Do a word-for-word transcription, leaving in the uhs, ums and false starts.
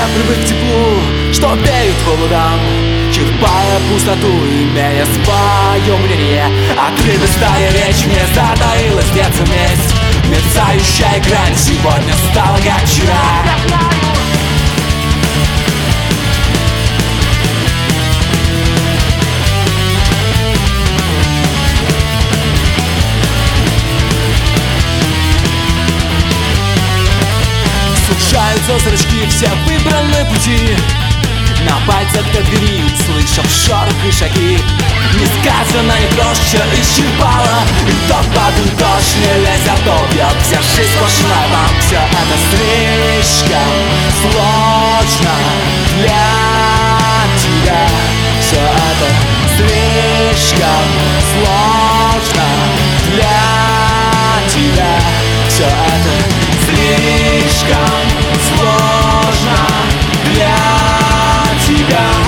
привык к теплу, что веет холодом, черпая пустоту, имея свое мнение. Отрывистая речь мне затаилась где-то месть. Мерцающая грань сегодня стала как вчера. Сужаются зрачки, все выбраны пути. На пальцах до двери, услышав шорох и шаги. Не сказано, не проще исчерпала. И тот падает дождь, не лезет топьет. Вся жизнь сплошная вам, все это слишком сложно для тебя. Все это слишком сложно для тебя. Все это слишком сложно для тебя.